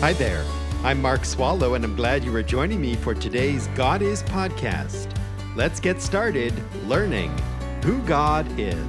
Hi there. I'm Mark Swallow, and I'm glad you are joining me for today's God Is podcast. Let's get started learning who God is.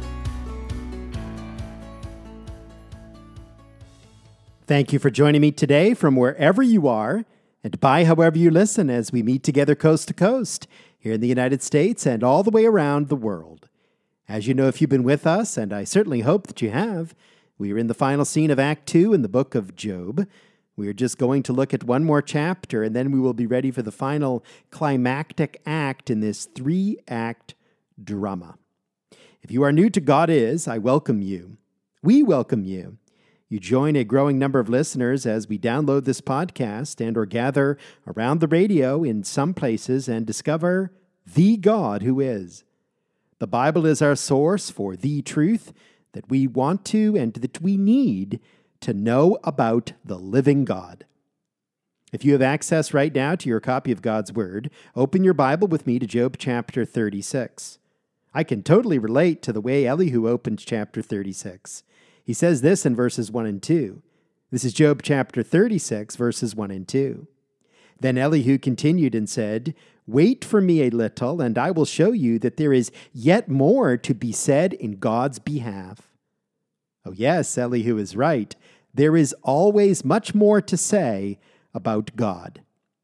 Thank you for joining me today from wherever you are and by however you listen as we meet together coast to coast here in the United States and all the way around the world. As you know, if you've been with us, and I certainly hope that you have, we are in the final scene of Act 2 in the book of Job. We are just going to look at one more chapter, and then we will be ready for the final climactic act in this 3-act drama. If you are new to God Is, I welcome you. We welcome you. You join a growing number of listeners as we download this podcast and or gather around the radio in some places and discover the God who is. The Bible is our source for the truth that we want to and that we need to know about the living God. If you have access right now to your copy of God's Word, open your Bible with me to Job chapter 36. I can totally relate to the way Elihu opened chapter 36. He says this in verses 1 and 2. This is Job chapter 36, verses 1 and 2. Then Elihu continued and said, "Wait for me a little, and I will show you that there is yet more to be said in God's behalf." Oh yes, Elihu is right. There is always much more to say about God.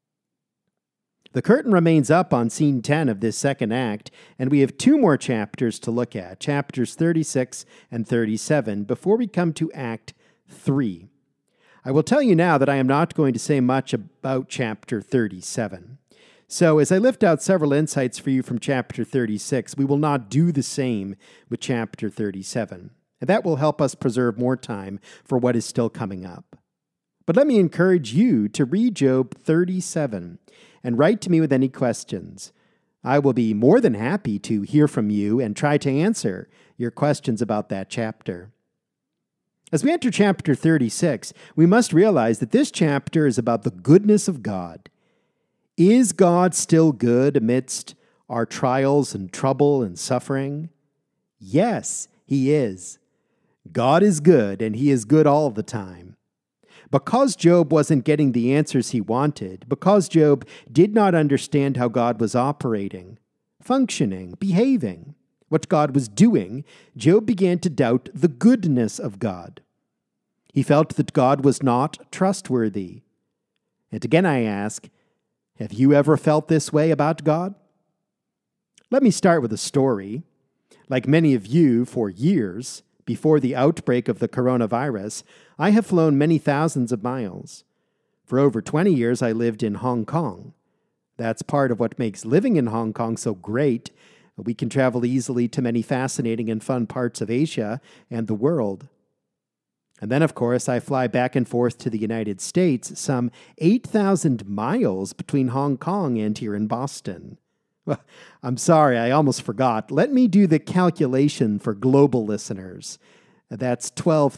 The curtain remains up on scene 10 of this second act, and we have 2 more chapters to look at, chapters 36 and 37, before we come to Act 3. I will tell you now that I am not going to say much about chapter 37. So as I lift out several insights for you from chapter 36, we will not do the same with chapter 37. And that will help us preserve more time for what is still coming up. But let me encourage you to read Job 37 and write to me with any questions. I will be more than happy to hear from you and try to answer your questions about that chapter. As we enter chapter 36, we must realize that this chapter is about the goodness of God. Is God still good amidst our trials and trouble and suffering? Yes, He is. God is good, and He is good all the time. Because Job wasn't getting the answers he wanted, because Job did not understand how God was operating, functioning, behaving, what God was doing, Job began to doubt the goodness of God. He felt that God was not trustworthy. And again I ask, have you ever felt this way about God? Let me start with a story. Like many of you, for years, before the outbreak of the coronavirus, I have flown many thousands of miles. For over 20 years, I lived in Hong Kong. That's part of what makes living in Hong Kong so great. We can travel easily to many fascinating and fun parts of Asia and the world. And then, of course, I fly back and forth to the United States, some 8,000 miles between Hong Kong and here in Boston. Well, I'm sorry, I almost forgot. Let me do the calculation for global listeners. That's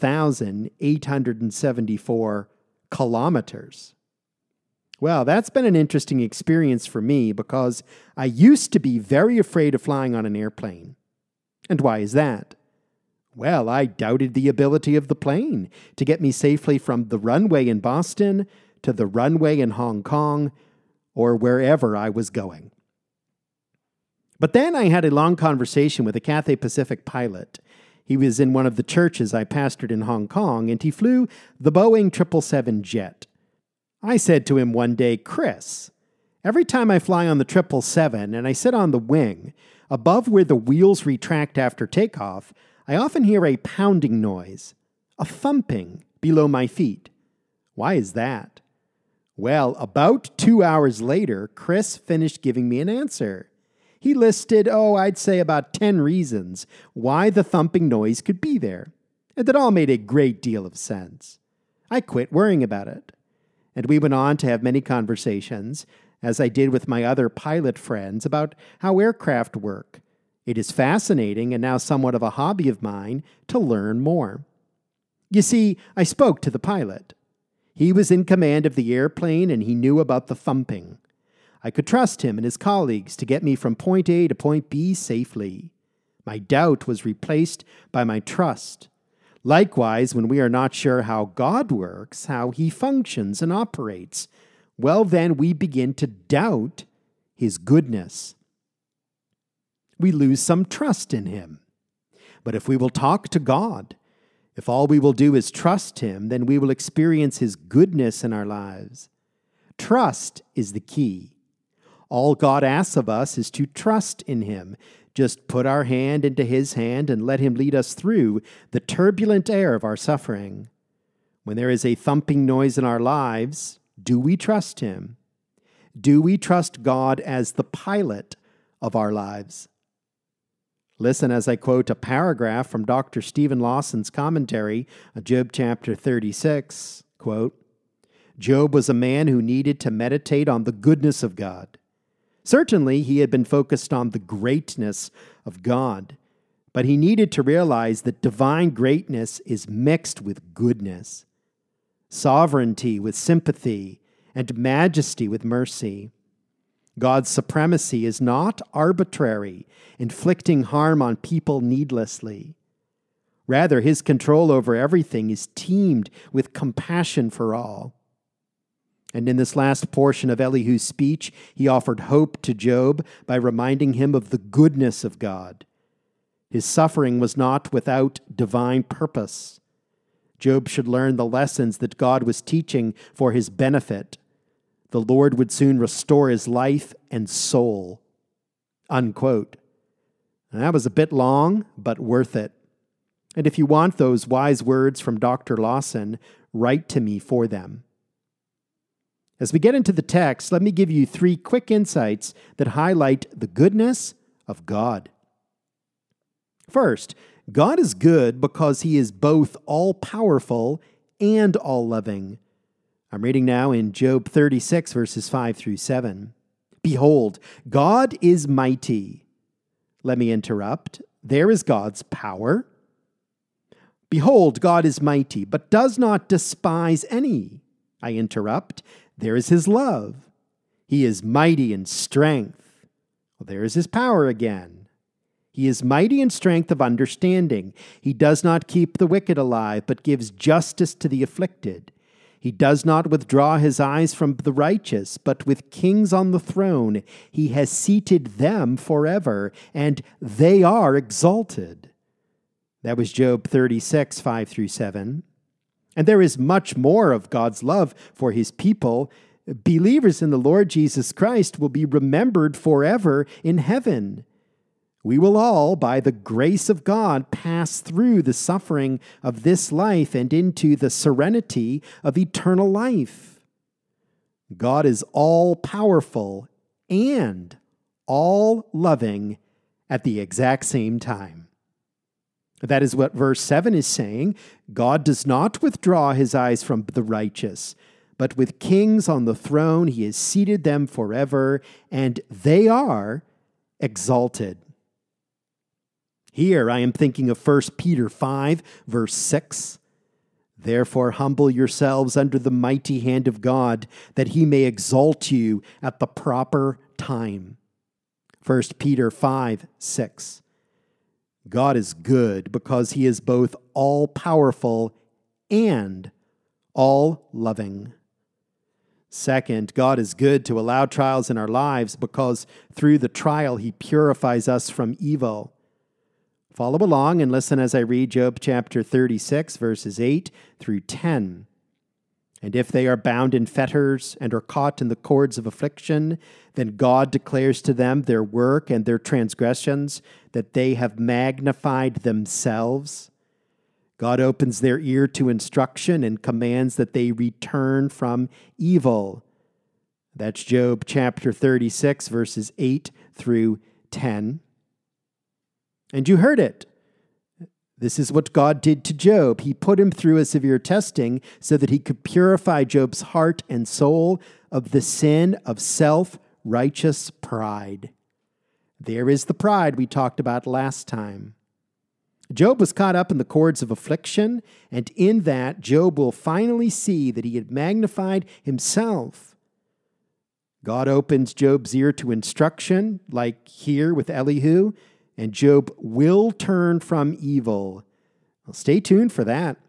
12,874 kilometers. Well, that's been an interesting experience for me because I used to be very afraid of flying on an airplane. And why is that? Well, I doubted the ability of the plane to get me safely from the runway in Boston to the runway in Hong Kong or wherever I was going. But then I had a long conversation with a Cathay Pacific pilot. He was in one of the churches I pastored in Hong Kong, and he flew the Boeing 777 jet. I said to him one day, "Chris, every time I fly on the 777 and I sit on the wing, above where the wheels retract after takeoff, I often hear a pounding noise, a thumping below my feet. Why is that?" Well, about 2 hours later, Chris finished giving me an answer. He listed, I'd say about 10 reasons why the thumping noise could be there. And it all made a great deal of sense. I quit worrying about it. And we went on to have many conversations, as I did with my other pilot friends, about how aircraft work. It is fascinating and now somewhat of a hobby of mine to learn more. You see, I spoke to the pilot. He was in command of the airplane and he knew about the thumping. I could trust him and his colleagues to get me from point A to point B safely. My doubt was replaced by my trust. Likewise, when we are not sure how God works, how he functions and operates, well, then we begin to doubt his goodness. We lose some trust in him. But if we will talk to God, if all we will do is trust him, then we will experience his goodness in our lives. Trust is the key. All God asks of us is to trust in him. Just put our hand into his hand and let him lead us through the turbulent air of our suffering. When there is a thumping noise in our lives, do we trust him? Do we trust God as the pilot of our lives? Listen as I quote a paragraph from Dr. Stephen Lawson's commentary on Job chapter 36, quote, "Job was a man who needed to meditate on the goodness of God. Certainly, he had been focused on the greatness of God, but he needed to realize that divine greatness is mixed with goodness, sovereignty with sympathy, and majesty with mercy. God's supremacy is not arbitrary, inflicting harm on people needlessly. Rather, his control over everything is teamed with compassion for all." And in this last portion of Elihu's speech, he offered hope to Job by reminding him of the goodness of God. His suffering was not without divine purpose. Job should learn the lessons that God was teaching for his benefit. The Lord would soon restore his life and soul. Unquote. And that was a bit long, but worth it. And if you want those wise words from Dr. Lawson, write to me for them. As we get into the text, let me give you 3 quick insights that highlight the goodness of God. First, God is good because he is both all-powerful and all-loving. I'm reading now in Job 36, verses 5 through 7. "Behold, God is mighty." Let me interrupt. There is God's power. "Behold, God is mighty, but does not despise any." I interrupt. There is his love. He is mighty in strength. Well, there is his power again. He is mighty in strength of understanding. He does not keep the wicked alive, but gives justice to the afflicted. He does not withdraw his eyes from the righteous, but with kings on the throne, he has seated them forever, and they are exalted. That was Job 36, 5 through 7. And there is much more of God's love for his people. Believers in the Lord Jesus Christ will be remembered forever in heaven. We will all, by the grace of God, pass through the suffering of this life and into the serenity of eternal life. God is all-powerful and all-loving at the exact same time. That is what verse 7 is saying. God does not withdraw his eyes from the righteous, but with kings on the throne, he has seated them forever, and they are exalted. Here I am thinking of 1 Peter 5, verse 6. "Therefore humble yourselves under the mighty hand of God, that he may exalt you at the proper time." 1 Peter 5, 6. God is good because he is both all-powerful and all-loving. Second, God is good to allow trials in our lives because through the trial he purifies us from evil. Follow along and listen as I read Job chapter 36, verses 8 through 10. "And if they are bound in fetters and are caught in the cords of affliction, then God declares to them their work and their transgressions, that they have magnified themselves. God opens their ear to instruction and commands that they return from evil." That's Job chapter 36, verses 8 through 10. And you heard it. This is what God did to Job. He put him through a severe testing so that he could purify Job's heart and soul of the sin of self-righteous pride. There is the pride we talked about last time. Job was caught up in the cords of affliction, and in that, Job will finally see that he had magnified himself. God opens Job's ear to instruction, like here with Elihu, and Job will turn from evil. Well, stay tuned for that.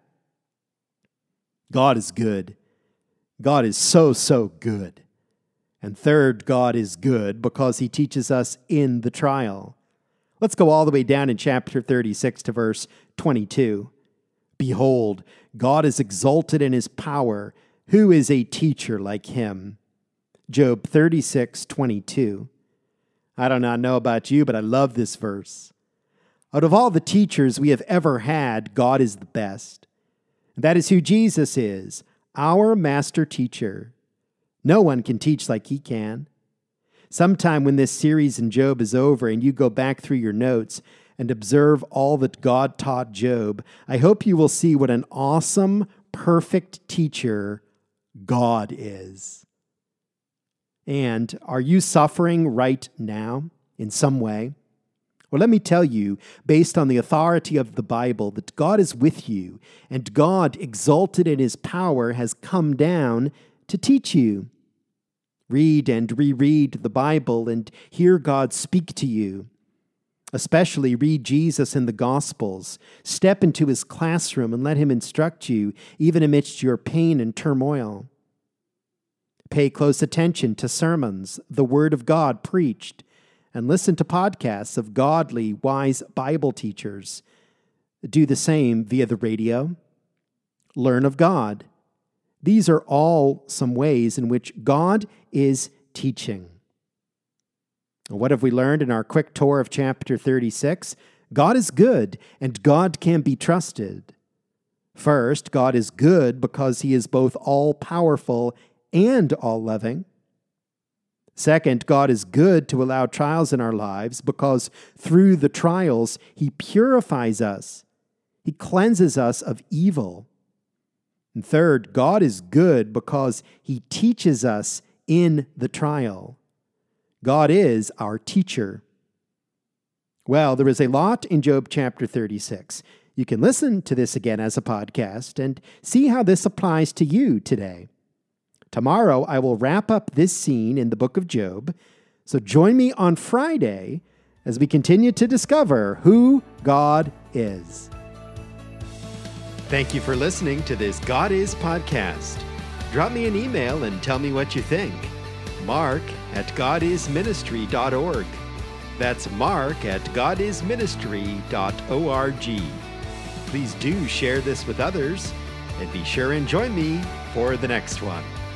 God is good. God is so, so good. And third, God is good because he teaches us in the trial. Let's go all the way down in chapter 36 to verse 22. Behold, God is exalted in his power. Who is a teacher like him? Job 36:22. I do not know about you, but I love this verse. Out of all the teachers we have ever had, God is the best. And that is who Jesus is, our master teacher. No one can teach like he can. Sometime when this series in Job is over and you go back through your notes and observe all that God taught Job, I hope you will see what an awesome, perfect teacher God is. And are you suffering right now in some way? Well, let me tell you, based on the authority of the Bible, that God is with you, and God, exalted in his power, has come down to teach you. Read and reread the Bible and hear God speak to you. Especially read Jesus in the Gospels. Step into his classroom and let him instruct you, even amidst your pain and turmoil. Pay close attention to sermons, the Word of God preached, and listen to podcasts of godly, wise Bible teachers. Do the same via the radio. Learn of God. These are all some ways in which God is teaching. What have we learned in our quick tour of chapter 36? God is good, and God can be trusted. First, God is good because he is both all-powerful and all-loving. Second, God is good to allow trials in our lives because through the trials, he purifies us. He cleanses us of evil. And third, God is good because he teaches us in the trial. God is our teacher. Well, there is a lot in Job chapter 36. You can listen to this again as a podcast and see how this applies to you today. Tomorrow, I will wrap up this scene in the book of Job, so join me on Friday as we continue to discover who God is. Thank you for listening to this God Is podcast. Drop me an email and tell me what you think. mark@godisministry.org. That's mark@godisministry.org. Please do share this with others, and be sure and join me for the next one.